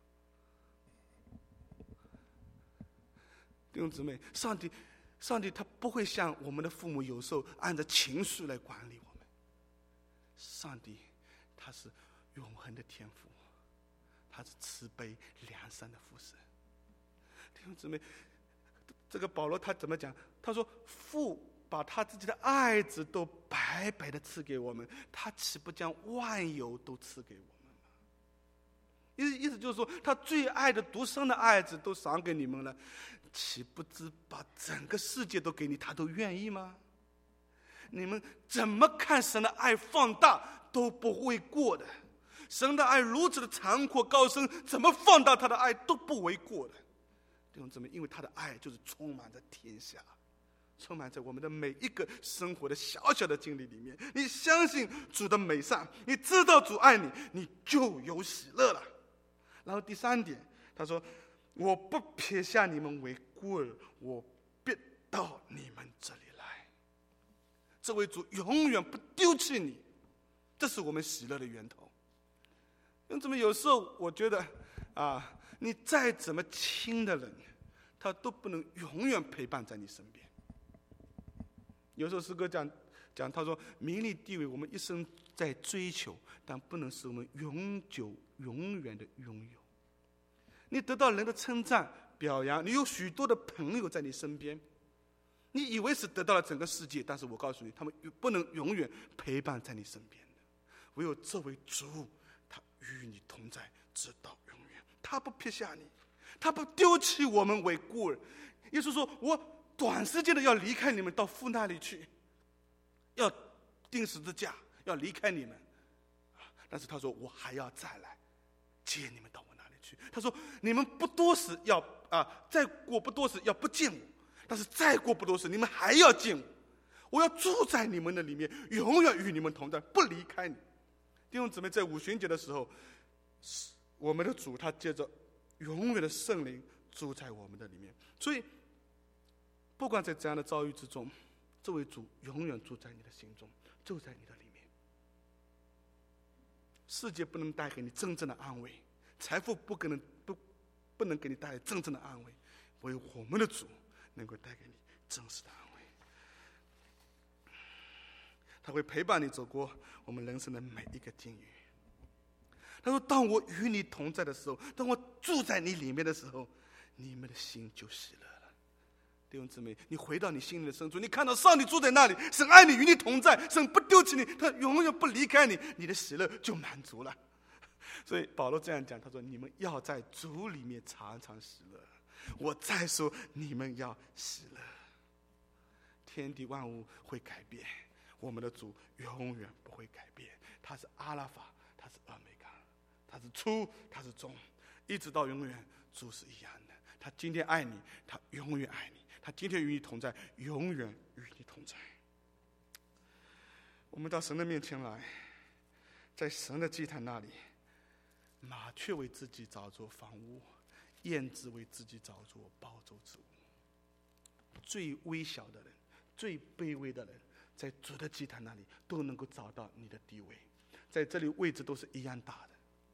弟兄姊妹，上帝他不会像我们的父母有时候按照情绪来管理我们。上帝他是永恒的天父，他是慈悲良善的父神。弟兄姊妹，这个保罗他怎么讲？他说父把他自己的爱子都白白的赐给我们，他岂不将万有都赐给我们吗？意思就是说，他最爱的独生的爱子都赏给你们了，岂不知把整个世界都给你，他都愿意吗？你们怎么看神的爱放大都不为过的，神的爱如此的长阔高深，怎么放大他的爱都不为过的。弟兄姊妹，因为他的爱就是充满着天下，充满在我们的每一个生活的小小的经历里面。你相信主的美善，你知道主爱你，你就有喜乐了。然后第三点，他说：“我不撇下你们为孤儿，我必到你们这里来。”这位主永远不丢弃你，这是我们喜乐的源头。因此，有时候我觉得你再怎么亲的人，他都不能永远陪伴在你身边。有时候诗歌讲，他说名利地位我们一生在追求，但不能使我们永久永远的拥有。你得到人的称赞表扬，你有许多的朋友在你身边，你以为是得到了整个世界，但是我告诉你，他们不能永远陪伴在你身边的。唯有这位主，他与你同在直到永远，他不撇下你，他不丢弃我们为孤儿。耶稣说，我短时间的要离开你们到父那里去，要钉十字架，要离开你们。 但是他说我还要再来接你们到我那里去。他说你们不多时再过不多时要不见我，但是再过不多时你们还要见我，我要住在你们的里面，永远与你们同在，不离开你。弟兄姊妹，在五旬节的时候，我们的主他借着永远的圣灵住在我们的里面。所以不管在这样的遭遇之中，这位主永远住在你的心中，就在你的里面。世界不能带给你真正的安慰，财富不能给你带来真正的安慰，唯有我们的主能够带给你真实的安慰。他会陪伴你走过我们人生的每一个境遇。他说当我与你同在的时候，当我住在你里面的时候，你们的心就喜乐了。弟兄姊妹，你回到你心里的深处，你看到上帝住在那里，神爱你，与你同在，神不丢弃你，他永远不离开你，你的喜乐就满足了。所以保罗这样讲，他说你们要在主里面常常喜乐。我再说你们要喜乐。天地万物会改变，我们的主永远不会改变。他是阿拉法，他是欧米伽，他是初，他是终，一直到永远，主是一样的。他今天爱你，他永远爱你。他今天与你同在，永远与你同在。我们到神的面前来，在神的祭坛那里，麻雀为自己找着房屋，燕子为自己找着包舟之物。最微小的人，最卑微的人，在主的祭坛那里都能够找到你的地位，在这里位置都是一样大的。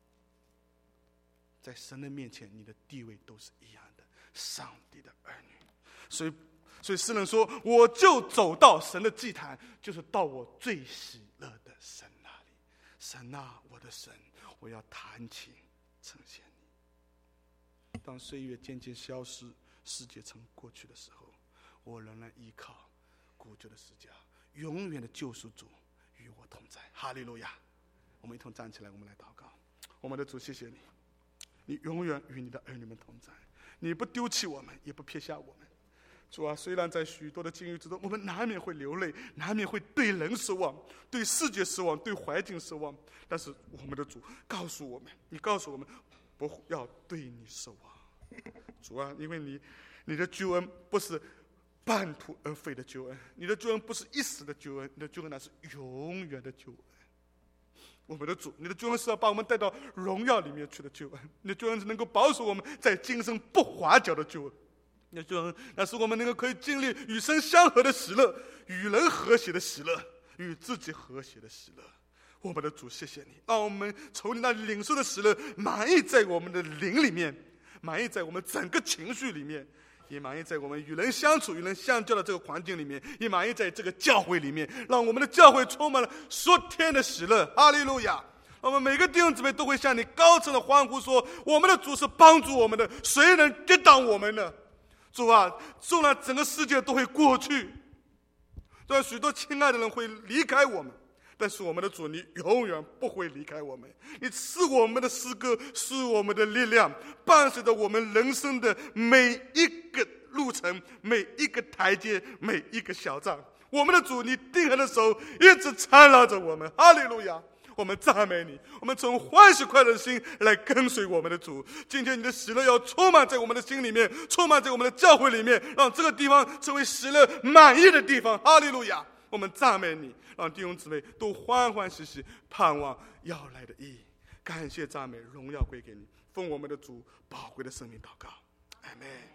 在神的面前，你的地位都是一样的，上帝的儿女。所以诗人说，我就走到神的祭坛，就是到我最喜乐的神那里。神啊，我的神，我要弹琴称谢你。当岁月渐渐消失，世界曾过去的时候，我仍然依靠古旧的十架，永远的救赎主与我同在。哈利路亚！我们一同站起来，我们来祷告。我们的主，谢谢你，你永远与你的儿女们同在，你不丢弃我们，也不撇下我们。主啊，虽然在许多的境遇之中，我们难免会流泪，难免会对人失望，对世界失望，对环境失望，但是我们的主告诉我们，你告诉我们，不要对你失望。主啊，因为你的救恩不是半途而废的救恩，你的救恩不是一时的救恩，你的救恩乃是永远的救恩。我们的主，你的救恩是要把我们带到荣耀里面去的救恩，你的救恩是能够保守我们在今生不滑脚的救恩。那就那是我们能够可以经历与神相合的喜乐，与人和谐的喜乐，与自己和谐的喜乐。我们的主，谢谢你，让我们从你那里领受的喜乐满溢在我们的灵里面，满溢在我们整个情绪里面，也满溢在我们与人相处、与人相交的这个环境里面，也满溢在这个教会里面，让我们的教会充满了说天的喜乐。哈利路亚！我们每个弟兄姊妹都会向你高声的欢呼说，我们的主是帮助我们的，谁能抵挡我们呢？主啊，纵然整个世界都会过去，虽然许多亲爱的人会离开我们，但是我们的主，你永远不会离开我们。你是我们的诗歌，是我们的力量，伴随着我们人生的每一个路程，每一个台阶，每一个小站。我们的主，你定恒的手一直缠绕着我们。哈利路亚！我们赞美你，我们从欢喜快乐的心来跟随我们的主。今天你的喜乐要充满在我们的心里面，充满在我们的教会里面，让这个地方成为喜乐满意的地方。哈利路亚！我们赞美你，让弟兄姊妹都欢欢喜喜盼望要来的义。感谢赞美荣耀归给你，奉我们的主宝贵的生命祷告，阿们。